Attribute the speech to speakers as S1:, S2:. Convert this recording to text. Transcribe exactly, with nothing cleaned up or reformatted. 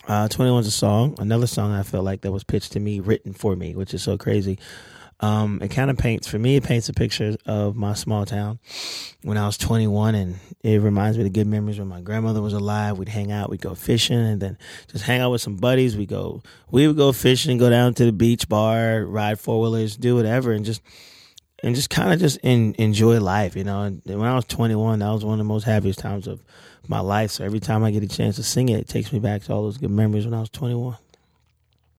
S1: Uh, twenty-one's a song, another song I felt like that was pitched to me, written for me, which is so crazy. Um, it kind of paints, for me, it paints a picture of my small town when I was twenty-one, and it reminds me of the good memories when my grandmother was alive. We'd hang out, we'd go fishing, and then just hang out with some buddies. We go, we would go fishing, go down to the beach bar, ride four-wheelers, do whatever, and just and just kind of just in, enjoy life, you know. And when I was twenty-one, that was one of the most happiest times of my life. So every time I get a chance to sing it, it takes me back to all those good memories when I was twenty-one.